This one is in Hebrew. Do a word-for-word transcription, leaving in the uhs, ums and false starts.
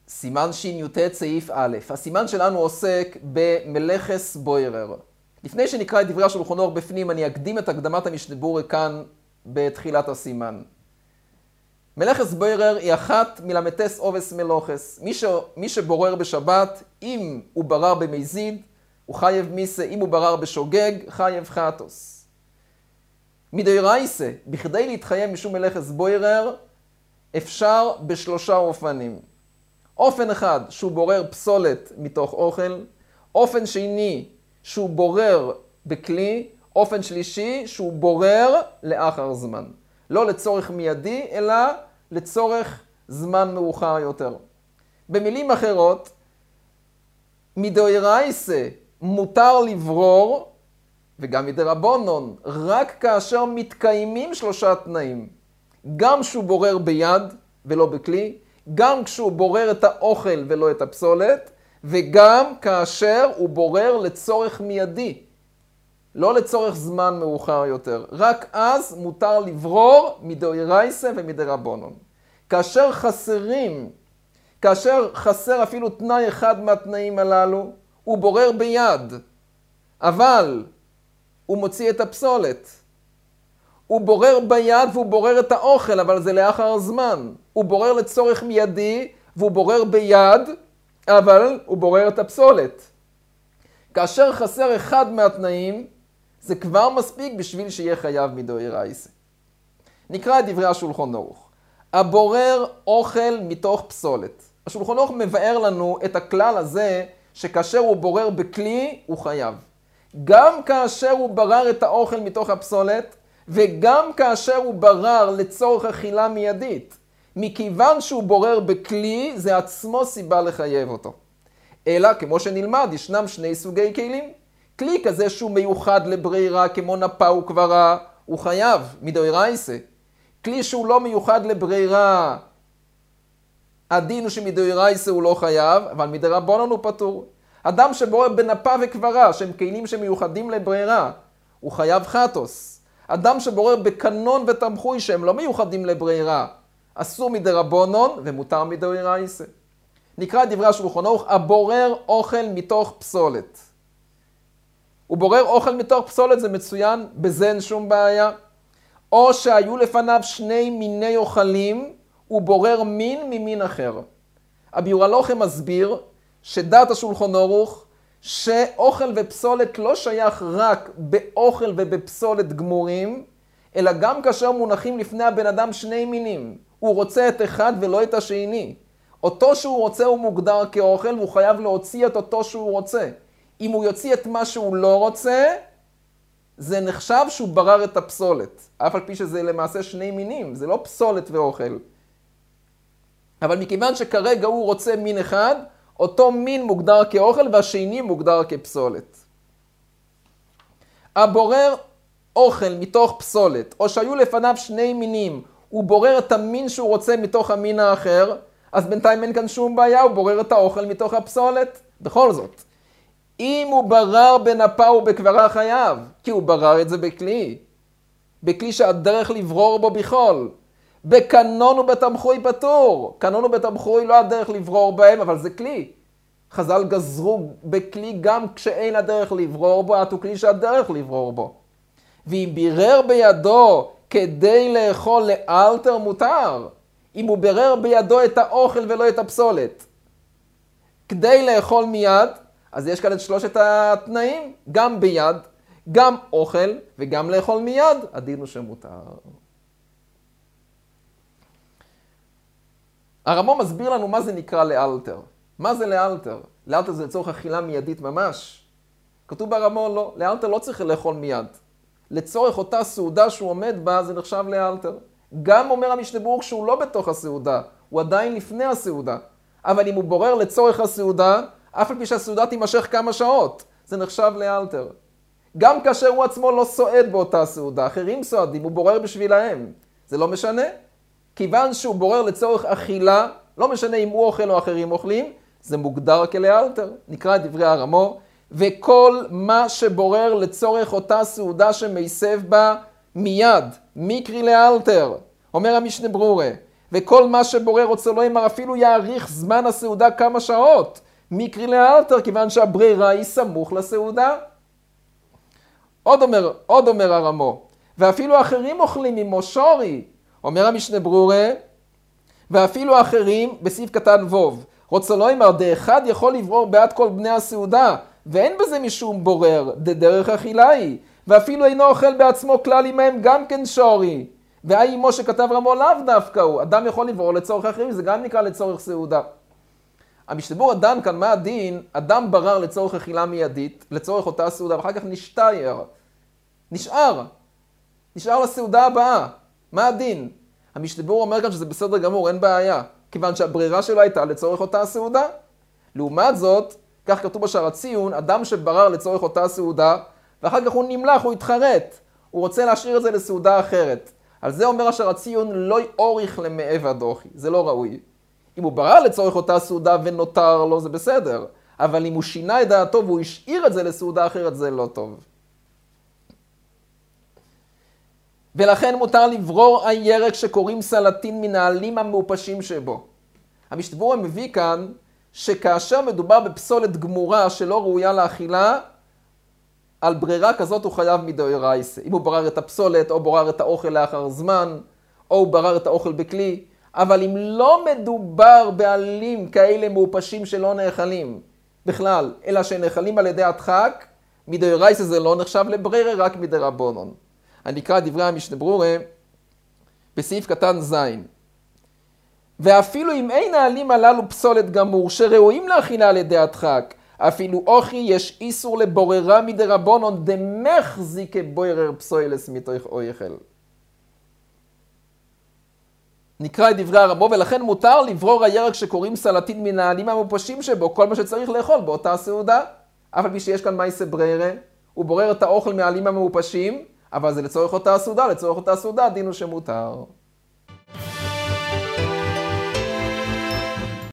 סימן שי"ט סעיף א', הסימן שלנו עוסק במלאכס בוירר. לפני שנקרא את דברי השולחן אורך בפנים, אני אקדים את הקדמת המשנה ברורה כאן בתחילת הסימן. מלאכס בוירר היא אחת מלמתס אובס מלוכס. מי, ש... מי שבורר בשבת, אם הוא ברר במזיד, הוא חייב מיסה, אם הוא ברר בשוגג, חייב חטוס. מדאורייסה, בכדי להתחייב משום מלאכס בוירר, אפשר בשלושה אופנים. אופן אחד, שהוא בורר פסולת מתוך אוכל. אופן שני, שהוא בורר בכלי. אופן שלישי, שהוא בורר לאחר זמן. לא לצורך מיידי, אלא לצורך זמן מאוחר יותר. במילים אחרות, מדאורייסה מותר לברור, וגם מדרבנן, רק כאשר מתקיימים שלושה תנאים. גם כשהוא בורר ביד ולא בכלי, גם כשהוא בורר את האוכל ולא את הפסולת, וגם כאשר הוא בורר לצורך מיידי, לא לצורך זמן מאוחר יותר. רק אז מותר לברור מדאורייסה ומדרבנן. כאשר חסרים, כאשר חסר אפילו תנאי אחד מהתנאים הללו, הוא בורר ביד, אבל הוא מוציא את הפסולת. הוא בורר ביד והוא בורר את האוכל, אבל זה לאחר זמן. הוא בורר לצורך מיידי והוא בורר ביד, אבל הוא בורר את הפסולת. כאשר חסר אחד מהתנאים, זה כבר מספיק בשביל שיהיה חייב מדאורייסה. נקרא את דברי השולחן אורך. הבורר אוכל מתוך פסולת. השולחן אורך מבאר לנו את הכלל הזה שכאשר הוא בורר בכלי, הוא חייב. גם כאשר הוא ברר את האוכל מתוך הפסולת, וגם כאשר הוא ברר לצורך אכילה מיידית. מכיוון שהוא בורר בכלי, זה עצמו סיבה לחייב אותו. אלא, כמו שנלמד, ישנם שני סוגי כלים. כלי כזה שהוא מיוחד לברירה, כמו נפה וקברה, הוא חייב מדאורייסה. כלי שהוא לא מיוחד לברירה, הדין הוא שמדאורייסה הוא לא חייב, אבל מדרבנן הוא פטור. אדם שבורר בנפה וקברה, שהם כלים שמיוחדים לברירה, הוא חייב חטוס. אדם שבורר בקנון ותמחוי, שהם לא מיוחדים לברירה, אסור מדרבנן ומותר מדאורייסה. נקרא את דברי השולחן אורך, הבורר אוכל מתוך פסולת. הוא בורר אוכל מתוך פסולת, זה מצוין, בזה אין שום בעיה. או שהיו לפניו שני מיני אוכלים, הוא בורר מין ממין אחר. הביאור הלוחם מסביר שדעת השולחן אורך, שאוכל ופסולת לא שייך רק באוכל ובפסולת גמורים, אלא גם כאשר מונחים לפני הבן אדם שני מינים. הוא רוצה את אחד ולא את השני. אותו שהוא רוצה הוא מוגדר כאוכל, והוא חייב להוציא את אותו שהוא רוצה. אם הוא יוציא את מה שהוא לא רוצה, זה נחשב שהוא ברר את הפסולת. אף על פי שזה למעשה שני מינים, זה לא פסולת ואוכל. אבל מכיוון שכרגע הוא רוצה מין אחד, אותו מין מוגדר כאוכל והשני מוגדר כפסולת. הבורר אוכל מתוך פסולת, או שהיו לפניו שני מינים, הוא בורר את המין שהוא רוצה מתוך המין האחר, אז בינתיים אין כאן שום בעיה, הוא בורר את האוכל מתוך הפסולת. בכל זאת, אם הוא ברר בנפה ובקברה חייב, כי הוא ברר את זה בכלי, בכלי שהדרך לברור בו בכול. בקנון ובתמחוי פטור. קנון ובתמחוי לא הדרך לברור בהם, אבל זה כלי. חז"ל גזרו בכלי גם כשאין הדרך לברור בו, עטו כלי שהדרך לברור בו. ואם בירר בידו כדי לאכול לאלתר מותר, אם הוא בירר בידו את האוכל ולא את הפסולת, כדי לאכול מיד, אז יש כאן את שלושת התנאים, גם ביד, גם אוכל וגם לאכול מיד, הדין הוא שמותר. הרמ"א מסביר לנו מה זה נקרא לאלתר. מה זה לאלתר? לאלתר זה לצורך אכילה מיידית ממש. כתוב ברמ"א לא, לאלתר לא צריך לאכול מיד. לצורך אותה סעודה שהוא עומד בה זה נחשב לאלתר. גם אומר המשנה ברורה שהוא לא בתוך הסעודה, הוא עדיין לפני הסעודה. אבל אם הוא בורר לצורך הסעודה, אף על פי שהסעודה תימשך כמה שעות, זה נחשב לאלתר. גם כאשר הוא עצמו לא סועד באותה סעודה, אחרים סועדים, הוא בורר בשבילהם. זה לא משנה. כיוון שהוא בורר לצורך אכילה, לא משנה אם הוא אוכל או אחרים אוכלים, זה מוגדר כלאלתר. נקרא את דברי הרמ"א, וכל מה שבורר לצורך אותה סעודה שמסב בה מיד, מקרי לאלתר. אומר המשנה ברורה, וכל מה שבורא רוצה לא יאמר אפילו יאריך זמן הסעודה כמה שעות. מקרי לאלתר, כיוון שהברירה היא סמוך לסעודה. עוד אומר, עוד אומר הרמו, ואפילו אחרים אוכלים עמו שורי. אומר המשנה ברורה, ואפילו אחרים, בסעיף קטן ווב, רוצה לא יאמר, דאחד יכול לברור בעד כל בני הסעודה, ואין בזה משום בורר, דדרך אכילה היא, ואפילו אינו אוכל בעצמו כלל עמהם גם כן שורי. והאי עמו שכתב רמו לאו דווקא הוא, אדם יכול לברור לצורך אחרים, זה גם נקרא לצורך סעודה. המשנה ברורה דן כאן מה הדין, אדם ברר לצורך אכילה מיידית, לצורך אותה סעודה, ואחר כך נשתייר, נשאר, נשאר לסעודה הבאה, מה הדין? המשנה ברורה אומר כאן שזה בסדר גמור, אין בעיה, כיוון שהברירה שלו הייתה לצורך אותה סעודה. לעומת זאת, כך כתוב בשער הציון, אדם שברר לצורך אותה סעודה, ואחר כך הוא נמלח, הוא התחרט, הוא רוצה להשאיר את זה לסעודה אחרת. על זה אומר השער הציון, לא יאוריך למעבה דוחי, זה לא ראוי. אם הוא ברר לצורך אותה סעודה ונותר לו, זה בסדר. אבל אם הוא שינה את דעתו והוא השאיר את זה לסעודה אחרת, זה לא טוב. ולכן מותר לברור הירק שקוראים סלטין מן העלים המעופשים שבו. המשנה ברורה מביא כאן שכאשר מדובר בפסולת גמורה שלא ראויה לאכילה, על ברירה כזאת הוא חייב מדאורייתא. אם הוא ברר את הפסולת או ברר את האוכל לאחר זמן, או הוא ברר את האוכל בכלי, אבל אם לא מדובר בעלים כאלה מעופשים שלא נאכלים בכלל, אלא שנאכלים על ידי הדחק, מדאורייתא זה לא נחשב לברירה, רק מדרבנן. אני אקרא דברי המשנה ברורה בסעיף קטן זין. ואפילו אם אין העלים הללו פסולת גמור שראויים לאכילה על ידי הדחק, אפילו אוכי יש איסור לבוררה מדרבנן דמחזיק בורר פסולס מתוך אויכל. נקרא את דברי הרמו, ולכן מותר לברור הירק שקוראים סלטין מן העלים המעופשים שבו, כל מה שצריך לאכול באותה סעודה. אבל מי שיש כאן מייסה ברירה, הוא בורר את האוכל מהעלים המעופשים, אבל זה לצורך אותה סעודה, לצורך אותה סעודה, דין הוא שמותר.